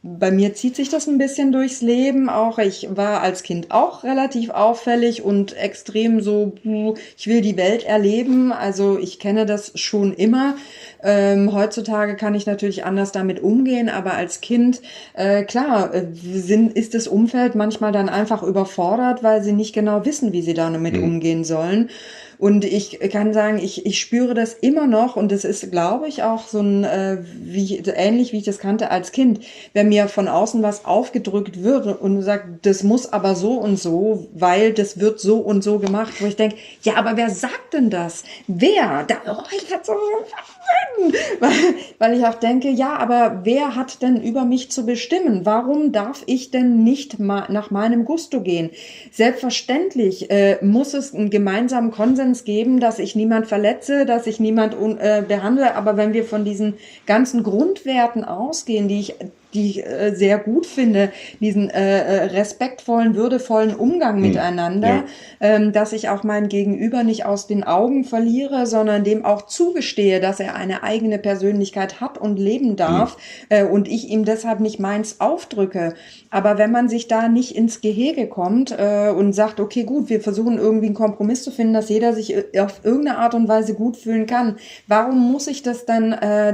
bei mir zieht sich das ein bisschen durchs Leben. Auch ich war als Kind auch relativ auffällig und extrem so, ich will die Welt erleben. Also ich kenne das schon immer. Heutzutage kann ich natürlich anders damit umgehen, aber als Kind, klar, ist das Umfeld manchmal dann einfach überfordert, weil sie nicht genau wissen, wie sie damit umgehen sollen. Und ich kann sagen, ich spüre das immer noch und das ist, glaube ich, auch so ein, ähnlich wie ich das kannte als Kind. Wenn mir von außen was aufgedrückt wird und sagt, das muss aber so und so, weil das wird so und so gemacht, wo ich denke, ja, aber wer sagt denn das? Wer? Ich hatte so weil ich auch denke, ja, aber wer hat denn über mich zu bestimmen? Warum darf ich denn nicht nach meinem Gusto gehen? Selbstverständlich muss es einen gemeinsamen Konsens geben, dass ich niemand verletze, dass ich niemand behandle. Aber wenn wir von diesen ganzen Grundwerten ausgehen, die ich sehr gut finde, diesen respektvollen, würdevollen Umgang miteinander, dass ich auch mein Gegenüber nicht aus den Augen verliere, sondern dem auch zugestehe, dass er eine eigene Persönlichkeit hat und leben darf und ich ihm deshalb nicht meins aufdrücke. Aber wenn man sich da nicht ins Gehege kommt und sagt, okay, gut, wir versuchen irgendwie einen Kompromiss zu finden, dass jeder sich auf irgendeine Art und Weise gut fühlen kann, warum muss ich das dann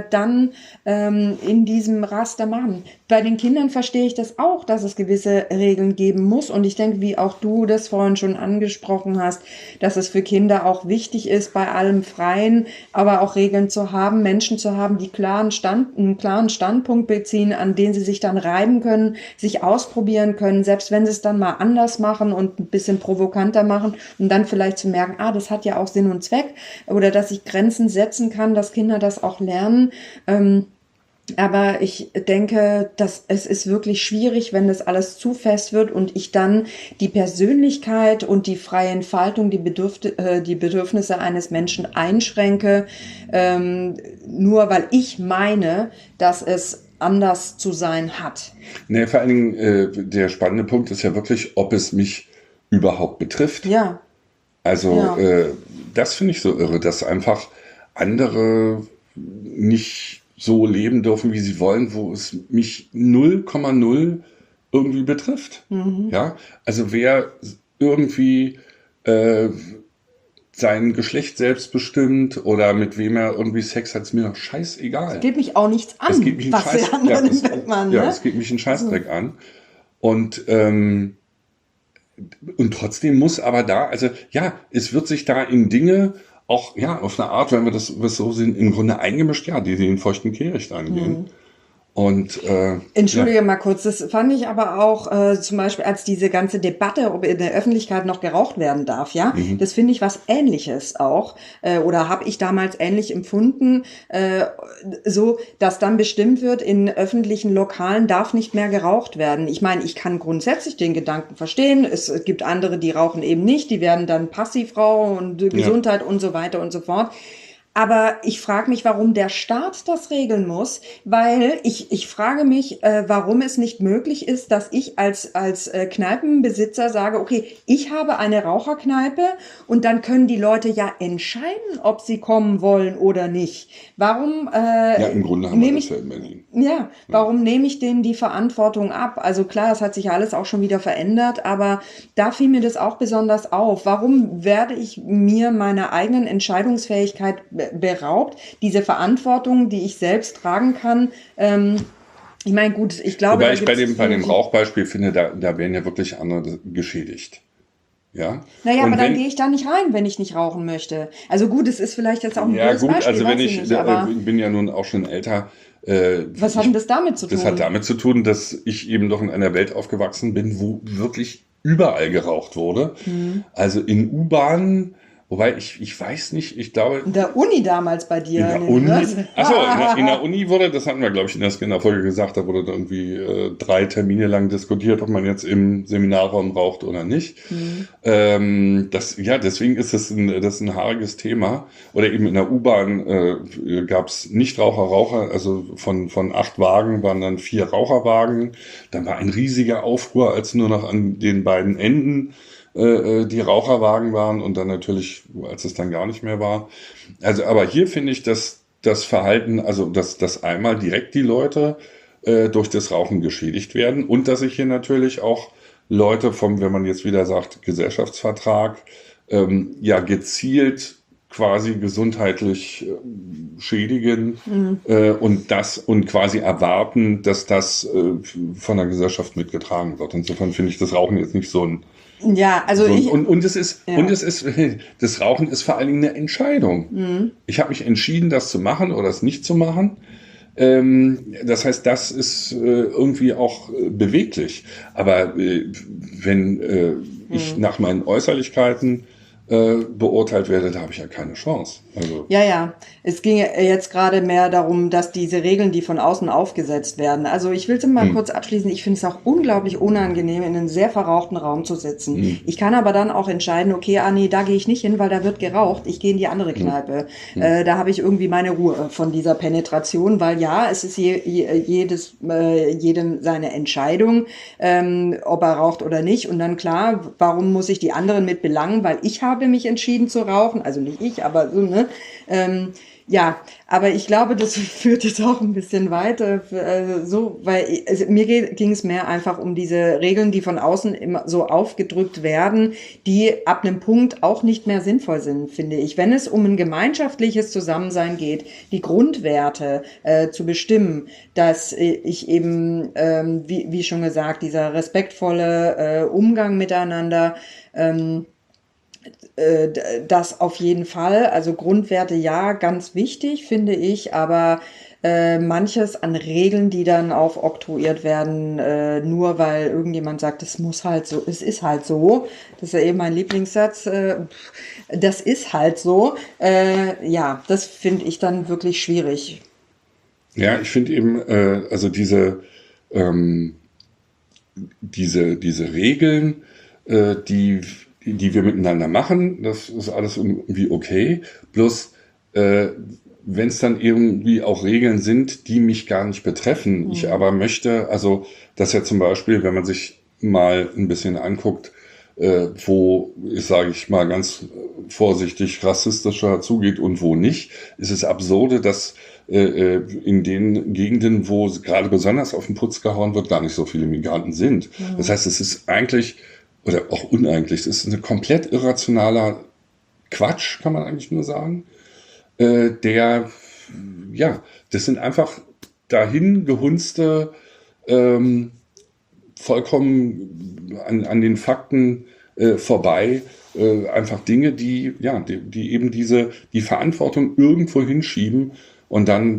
in diesem Raster machen? Bei den Kindern verstehe ich das auch, dass es gewisse Regeln geben muss. Und ich denke, wie auch du das vorhin schon angesprochen hast, dass es für Kinder auch wichtig ist, bei allem Freien, aber auch Regeln zu haben, Menschen zu haben, die einen klaren Standpunkt beziehen, an den sie sich dann reiben können, sich ausprobieren können, selbst wenn sie es dann mal anders machen und ein bisschen provokanter machen und dann vielleicht zu merken, das hat ja auch Sinn und Zweck oder dass ich Grenzen setzen kann, dass Kinder das auch lernen. Aber ich denke, dass es ist wirklich schwierig, wenn das alles zu fest wird und ich dann die Persönlichkeit und die freie Entfaltung, die Bedürfnisse eines Menschen einschränke, nur weil ich meine, dass es anders zu sein hat. Nee, vor allen Dingen, der spannende Punkt ist ja wirklich, ob es mich überhaupt betrifft. Ja. Also, das finde ich so irre, dass einfach andere nicht so leben dürfen, wie sie wollen, wo es mich 0,0 irgendwie betrifft. Ja, also wer irgendwie sein Geschlecht selbst bestimmt oder mit wem er irgendwie Sex hat, ist mir doch scheißegal. Es geht mich auch nichts an, es geht mich was der andere machen. Ja, es geht mich einen Scheißdreck an. Und trotzdem muss aber da, also ja, es wird sich da in Dinge auch, ja, auf eine Art, wenn wir das so sehen, im Grunde eingemischt, ja, die den feuchten Kehricht angehen. Und Entschuldige mal kurz, das fand ich aber auch zum Beispiel als diese ganze Debatte, ob in der Öffentlichkeit noch geraucht werden darf, ja, das finde ich was Ähnliches auch oder habe ich damals ähnlich empfunden, so, dass dann bestimmt wird, in öffentlichen Lokalen darf nicht mehr geraucht werden. Ich meine, ich kann grundsätzlich den Gedanken verstehen, es gibt andere, die rauchen eben nicht, die werden dann Passivraucher und Gesundheit und so weiter und so fort. Aber ich frage mich, warum der Staat das regeln muss, weil ich frage mich, warum es nicht möglich ist, dass ich als Kneipenbesitzer sage, okay, ich habe eine Raucherkneipe und dann können die Leute ja entscheiden, ob sie kommen wollen oder nicht. Warum im Grunde haben wir das ja in Berlin. Ja, warum nehme ich denen die Verantwortung ab? Also klar, das hat sich ja alles auch schon wieder verändert, aber da fiel mir das auch besonders auf. Warum werde ich mir meiner eigenen Entscheidungsfähigkeit beraubt, diese Verantwortung, die ich selbst tragen kann? Ich meine, gut, ich glaube... Wobei ich bei dem Rauchbeispiel finde, da werden ja wirklich andere geschädigt. Ja. Naja, aber dann gehe ich da nicht rein, wenn ich nicht rauchen möchte. Also gut, es ist vielleicht jetzt auch ein blödes Beispiel. Also wenn ich bin ja nun auch schon älter. Was hat denn das damit zu tun? Das hat damit zu tun, dass ich eben doch in einer Welt aufgewachsen bin, wo wirklich überall geraucht wurde. Also in U-Bahnen, wobei ich weiß nicht, ich glaube... In der Uni damals bei dir. In der Uni? Achso, in der Uni wurde, das hatten wir, glaube ich, in der Skinner-Folge gesagt, da wurde da irgendwie 3 Termine lang diskutiert, ob man jetzt im Seminarraum raucht oder nicht. Deswegen ist das ein haariges Thema. Oder eben in der U-Bahn gab es Nichtraucher, also von 8 Wagen waren dann 4 Raucherwagen. Dann war ein riesiger Aufruhr, als nur noch an den beiden Enden die Raucherwagen waren und dann natürlich, als es dann gar nicht mehr war. Also, aber hier finde ich, dass das Verhalten, also dass einmal direkt die Leute durch das Rauchen geschädigt werden und dass sich hier natürlich auch Leute wenn man jetzt wieder sagt, Gesellschaftsvertrag, ja gezielt quasi gesundheitlich schädigen und quasi erwarten, dass das von der Gesellschaft mitgetragen wird. Insofern finde ich das Rauchen jetzt nicht so ein Ja, also so, ich, und es ist, ja. und es ist, das Rauchen ist vor allen Dingen eine Entscheidung. Ich habe mich entschieden, das zu machen oder es nicht zu machen. Das heißt, das ist irgendwie auch beweglich. Aber wenn ich nach meinen Äußerlichkeiten beurteilt werde, da habe ich ja keine Chance. Also, Ja. Es ging jetzt gerade mehr darum, dass diese Regeln, die von außen aufgesetzt werden. Also ich will es mal kurz abschließen. Ich finde es auch unglaublich unangenehm, in einen sehr verrauchten Raum zu sitzen. Ich kann aber dann auch entscheiden, okay, nee, da gehe ich nicht hin, weil da wird geraucht. Ich gehe in die andere Kneipe. Da habe ich irgendwie meine Ruhe von dieser Penetration, weil ja, es ist jedem seine Entscheidung, ob er raucht oder nicht. Und dann klar, warum muss ich die anderen mit belangen? Weil ich habe mich entschieden zu rauchen. Also nicht ich, aber so, ne? Ja, aber ich glaube, das führt jetzt auch ein bisschen weiter, weil mir ging es mehr einfach um diese Regeln, die von außen immer so aufgedrückt werden, die ab einem Punkt auch nicht mehr sinnvoll sind, finde ich. Wenn es um ein gemeinschaftliches Zusammensein geht, die Grundwerte zu bestimmen, dass ich eben, wie schon gesagt, dieser respektvolle Umgang miteinander, das auf jeden Fall, also Grundwerte ja, ganz wichtig, finde ich, aber manches an Regeln, die dann aufoktroyiert werden, nur weil irgendjemand sagt, es muss halt so, es ist halt so, das ist ja eben mein Lieblingssatz, das ist halt so, ja, das finde ich dann wirklich schwierig. ja, ich finde eben, also diese Regeln, die wir miteinander machen, das ist alles irgendwie okay. Bloß, wenn es dann irgendwie auch Regeln sind, die mich gar nicht betreffen. Ich aber möchte, also, dass ja zum Beispiel, wenn man sich mal ein bisschen anguckt, wo, sage ich mal ganz vorsichtig, rassistischer zugeht und wo nicht, ist es absurde, dass in den Gegenden, wo gerade besonders auf den Putz gehauen wird, gar nicht so viele Migranten sind. Das heißt, es ist eigentlich oder auch uneigentlich. Es ist ein komplett irrationaler Quatsch, kann man eigentlich nur sagen. Das sind einfach dahin gehunzte, vollkommen an den Fakten vorbei, einfach Dinge, die eben die Verantwortung irgendwo hinschieben und dann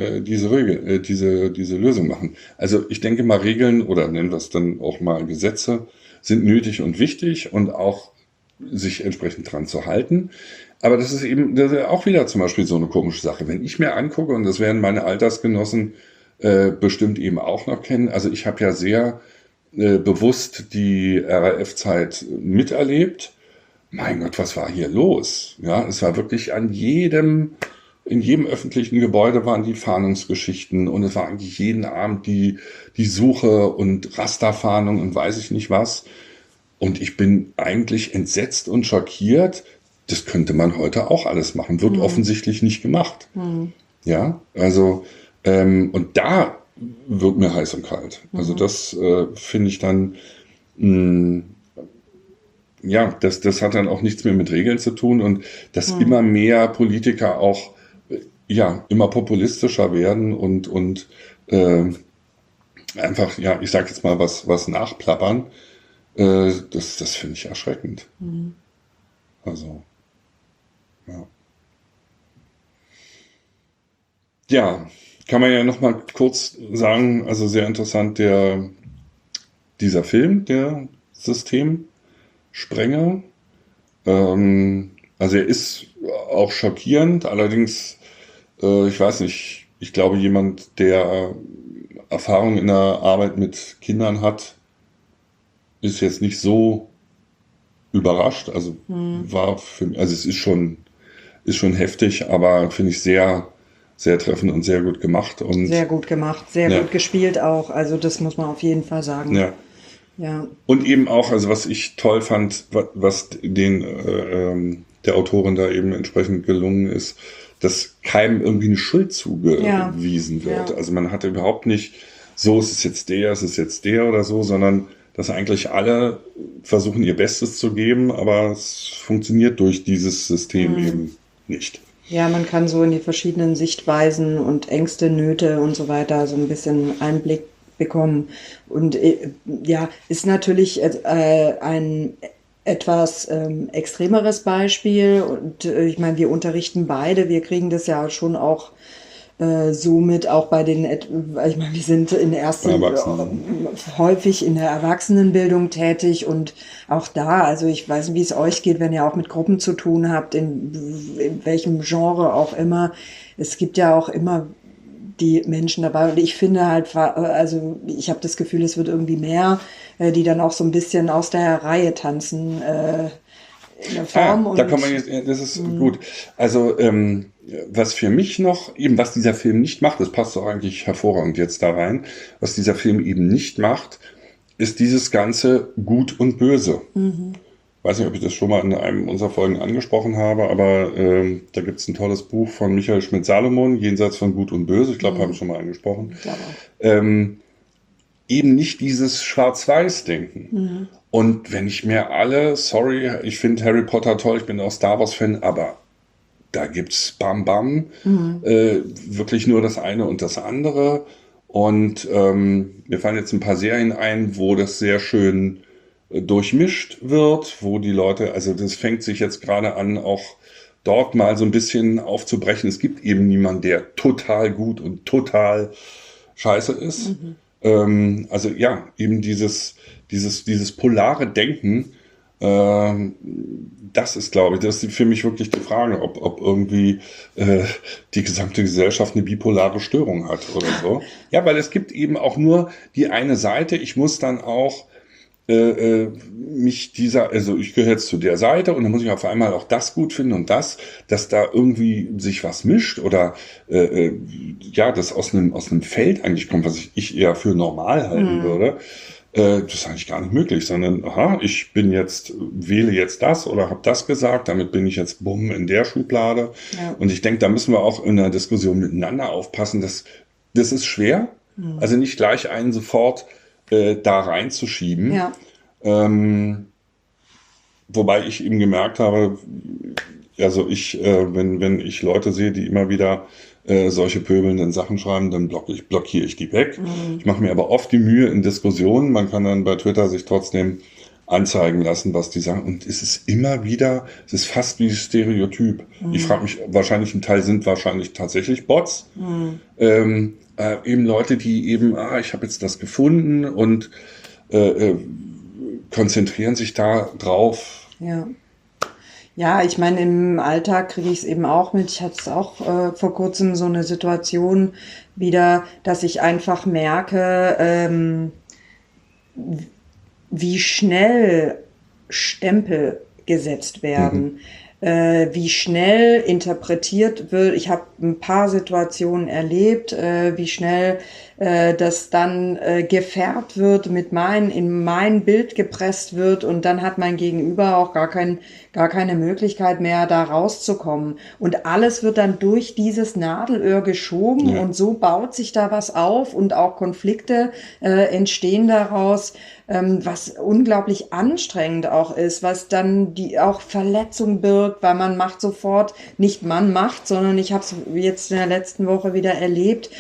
diese Lösung machen. Also ich denke mal, Regeln oder nennen wir es dann auch mal Gesetze, sind nötig und wichtig und auch sich entsprechend dran zu halten. Aber das ist auch wieder zum Beispiel so eine komische Sache. Wenn ich mir angucke, und das werden meine Altersgenossen bestimmt eben auch noch kennen, also ich habe ja sehr bewusst die RAF-Zeit miterlebt. Mein Gott, was war hier los? Ja, es war wirklich in jedem öffentlichen Gebäude waren die Fahndungsgeschichten und es war eigentlich jeden Abend die Suche und Rasterfahndung und weiß ich nicht was. Und ich bin eigentlich entsetzt und schockiert. Das könnte man heute auch alles machen. Wird offensichtlich nicht gemacht. Ja, also, und da wird mir heiß und kalt. Also das finde ich dann, das hat dann auch nichts mehr mit Regeln zu tun und dass immer mehr Politiker auch immer populistischer werden und einfach, ich sag jetzt mal was nachplappern, das finde ich erschreckend. Also, ja. Ja, kann man ja noch mal kurz sagen, also sehr interessant, dieser Film, der Systemsprenger. Also er ist auch schockierend, allerdings ich weiß nicht, ich glaube, jemand, der Erfahrung in der Arbeit mit Kindern hat, ist jetzt nicht so überrascht. Also also es ist schon heftig, aber finde ich sehr, sehr treffend und sehr gut gemacht. Und sehr gut gemacht, sehr gut gespielt auch. Also das muss man auf jeden Fall sagen. Ja. Und eben auch, also was ich toll fand, was der Autorin da eben entsprechend gelungen ist, dass keinem irgendwie eine Schuld zugewiesen wird. Also man hatte überhaupt nicht so ist es jetzt der oder so, sondern dass eigentlich alle versuchen, ihr Bestes zu geben, aber es funktioniert durch dieses System eben nicht. Ja, man kann so in die verschiedenen Sichtweisen und Ängste, Nöte und so weiter so ein bisschen Einblick bekommen. Und ja, ist natürlich ein etwas extremeres Beispiel. Und ich meine, wir unterrichten beide, wir kriegen das ja schon auch somit auch bei den, ich meine, wir sind in der ersten, häufig in der Erwachsenenbildung tätig und auch da, also ich weiß nicht, wie es euch geht, wenn ihr auch mit Gruppen zu tun habt, in welchem Genre auch immer. Es gibt ja auch immer die Menschen dabei und ich finde halt, also ich habe das Gefühl, es wird irgendwie mehr, die dann auch so ein bisschen aus der Reihe tanzen, in der Form. Da kann man jetzt, das ist gut. Also, was für mich noch, eben was dieser Film nicht macht, das passt doch eigentlich hervorragend jetzt da rein, was dieser Film eben nicht macht, ist dieses ganze Gut und Böse. Weiß nicht, ob ich das schon mal in einem unserer Folgen angesprochen habe, aber da gibt es ein tolles Buch von Michael Schmidt-Salomon, Jenseits von Gut und Böse, ich glaube, habe ich schon mal angesprochen. Eben nicht dieses Schwarz-Weiß-Denken. Und wenn ich mir sorry, ich finde Harry Potter toll, ich bin auch Star Wars-Fan, aber da gibt's Bam Bam, wirklich nur das eine und das andere. Und mir fallen jetzt ein paar Serien ein, wo das sehr schön durchmischt wird, wo die Leute, also das fängt sich jetzt gerade an, auch dort mal so ein bisschen aufzubrechen. Es gibt eben niemanden, der total gut und total scheiße ist. Also ja, eben dieses polare Denken, das ist, glaube ich, das ist für mich wirklich die Frage, ob irgendwie die gesamte Gesellschaft eine bipolare Störung hat oder so. Ja, weil es gibt eben auch nur die eine Seite. Ich muss dann auch ich gehöre jetzt zu der Seite und dann muss ich auf einmal auch das gut finden und dass da irgendwie sich was mischt oder das aus einem Feld eigentlich kommt, was ich eher für normal halten würde. Das ist eigentlich gar nicht möglich, sondern ich wähle jetzt das oder habe das gesagt, damit bin ich jetzt bumm in der Schublade. Ja. Und ich denke, da müssen wir auch in der Diskussion miteinander aufpassen. Das ist schwer, also nicht gleich einen sofort da reinzuschieben. Ja. Wobei ich eben gemerkt habe, also wenn ich Leute sehe, die immer wieder solche pöbelnden Sachen schreiben, dann blockiere ich die weg. Ich mache mir aber oft die Mühe in Diskussionen. Man kann dann bei Twitter sich trotzdem anzeigen lassen, was die sagen. Und es ist fast wie Stereotyp. Ich frage mich, ein Teil sind wahrscheinlich tatsächlich Bots. Eben Leute, die eben, ich habe jetzt das gefunden und konzentrieren sich da drauf. Ja. Ja, ich meine, im Alltag kriege ich es eben auch mit. Ich hatte es auch vor kurzem so eine Situation wieder, dass ich einfach merke, wie schnell Stempel gesetzt werden. Wie schnell interpretiert wird. Ich habe ein paar Situationen erlebt, wie schnell das dann gefärbt wird, in mein Bild gepresst wird und dann hat mein Gegenüber auch gar keine Möglichkeit mehr, da rauszukommen. Und alles wird dann durch dieses Nadelöhr geschoben und so baut sich da was auf und auch Konflikte entstehen daraus, was unglaublich anstrengend auch ist, was dann auch Verletzung birgt, weil man macht sofort, nicht man macht, sondern ich habe es jetzt in der letzten Woche wieder erlebt,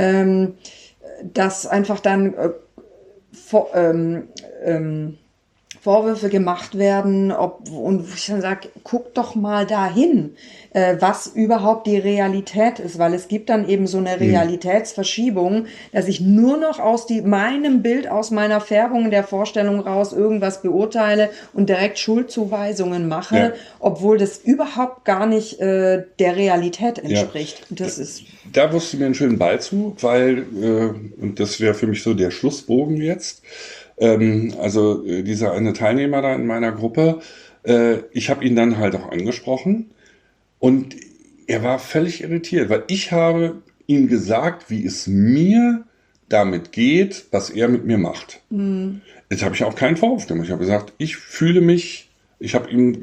dass einfach dann Vorwürfe gemacht werden, und ich dann sage, guck doch mal dahin, was überhaupt die Realität ist, weil es gibt dann eben so eine Realitätsverschiebung, dass ich nur noch aus meinem Bild, aus meiner Färbung der Vorstellung raus irgendwas beurteile und direkt Schuldzuweisungen mache, obwohl das überhaupt gar nicht der Realität entspricht. Ja. Da wirst du mir einen schönen Ball zu, weil, und das wäre für mich so der Schlussbogen jetzt, also dieser eine Teilnehmer da in meiner Gruppe, ich habe ihn dann halt auch angesprochen und er war völlig irritiert, weil ich habe ihm gesagt, wie es mir damit geht, was er mit mir macht. Jetzt habe ich auch keinen Vorwurf gemacht. Ich habe gesagt, ich habe ihm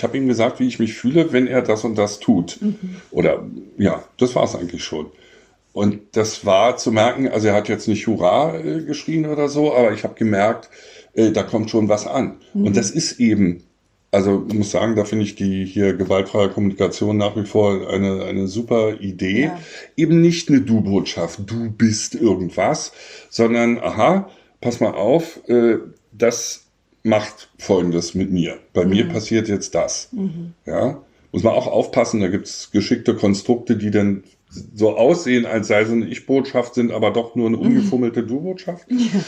gesagt, wie ich mich fühle, wenn er das und das tut. Oder ja, das war es eigentlich schon. Und das war zu merken, also er hat jetzt nicht Hurra geschrien oder so, aber ich habe gemerkt, da kommt schon was an. Und das ist eben, also ich muss sagen, da finde ich die hier gewaltfreie Kommunikation nach wie vor eine super Idee. Ja. Eben nicht eine Du-Botschaft, du bist irgendwas, sondern, aha, pass mal auf, das macht Folgendes mit mir. Bei mir passiert jetzt das. Ja, muss man auch aufpassen, da gibt es geschickte Konstrukte, die dann so aussehen, als sei es eine Ich-Botschaft, sind aber doch nur eine umgefummelte Du-Botschaft.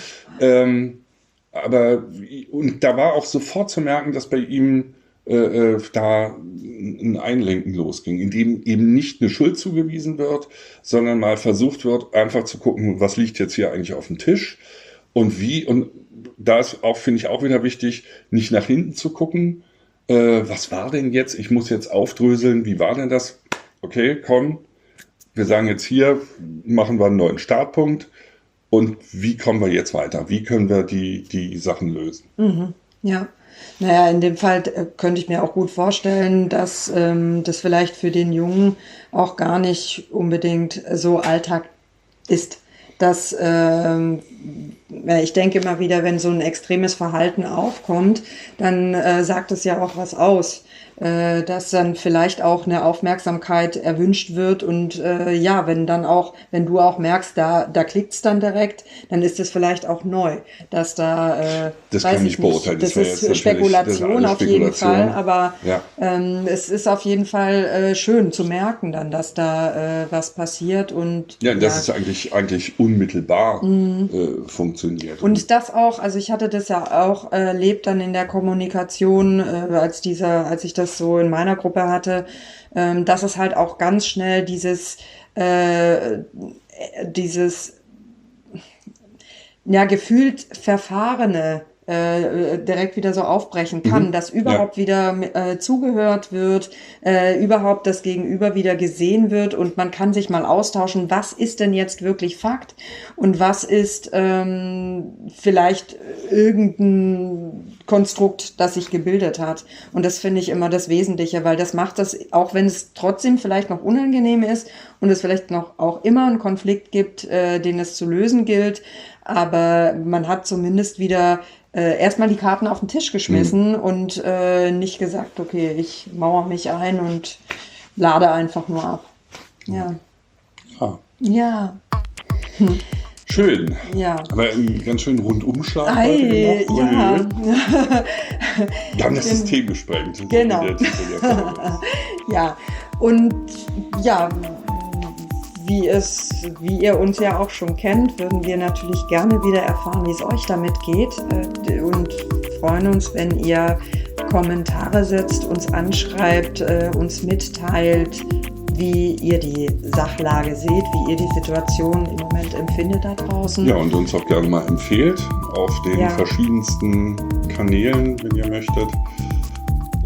Und da war auch sofort zu merken, dass bei ihm da ein Einlenken losging, in dem eben nicht eine Schuld zugewiesen wird, sondern mal versucht wird, einfach zu gucken, was liegt jetzt hier eigentlich auf dem Tisch und wie. Und da ist auch, finde ich, auch wieder wichtig, nicht nach hinten zu gucken, was war denn jetzt? Ich muss jetzt aufdröseln, wie war denn das? Okay, komm, wir sagen jetzt hier, machen wir einen neuen Startpunkt. Und wie kommen wir jetzt weiter? Wie können wir die Sachen lösen? Ja, naja, in dem Fall könnte ich mir auch gut vorstellen, dass das vielleicht für den Jungen auch gar nicht unbedingt so Alltag ist. Dass ich denke immer wieder, wenn so ein extremes Verhalten aufkommt, dann sagt es ja auch was aus. Dass dann vielleicht auch eine Aufmerksamkeit erwünscht wird und wenn du auch merkst, da klickt's dann direkt, dann ist es vielleicht auch neu, dass da das kann ich beurteilen. Das ist Spekulation auf jeden Fall, aber es ist auf jeden Fall schön zu merken dann, dass da was passiert und das ist eigentlich unmittelbar funktioniert. Und das auch, also ich hatte das ja auch erlebt dann in der Kommunikation, als ich das so in meiner Gruppe hatte, dass es halt auch ganz schnell dieses gefühlt Verfahrene direkt wieder so aufbrechen kann, dass überhaupt wieder zugehört wird, überhaupt das Gegenüber wieder gesehen wird und man kann sich mal austauschen, was ist denn jetzt wirklich Fakt und was ist vielleicht irgendein Konstrukt, das sich gebildet hat. Und das finde ich immer das Wesentliche, weil das macht das, auch wenn es trotzdem vielleicht noch unangenehm ist und es vielleicht noch auch immer einen Konflikt gibt, den es zu lösen gilt, aber man hat zumindest wieder erstmal die Karten auf den Tisch geschmissen und nicht gesagt, okay, ich mauere mich ein und lade einfach nur ab. Ja. Ja. Schön. Ja. Aber einen ganz schönen Rundumschlag Ja. Wir haben das System gesprengt. Genau. Ja. Und ja, wie ihr uns ja auch schon kennt, würden wir natürlich gerne wieder erfahren, wie es euch damit geht und freuen uns, wenn ihr Kommentare setzt, uns anschreibt, uns mitteilt, wie ihr die Sachlage seht, wie ihr die Situation im Moment empfindet da draußen. Ja, und uns auch gerne mal empfehlt auf den verschiedensten Kanälen, wenn ihr möchtet.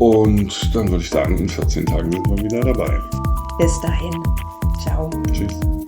Und dann würde ich sagen, in 14 Tagen sind wir wieder dabei. Bis dahin. Ciao. Tschüss.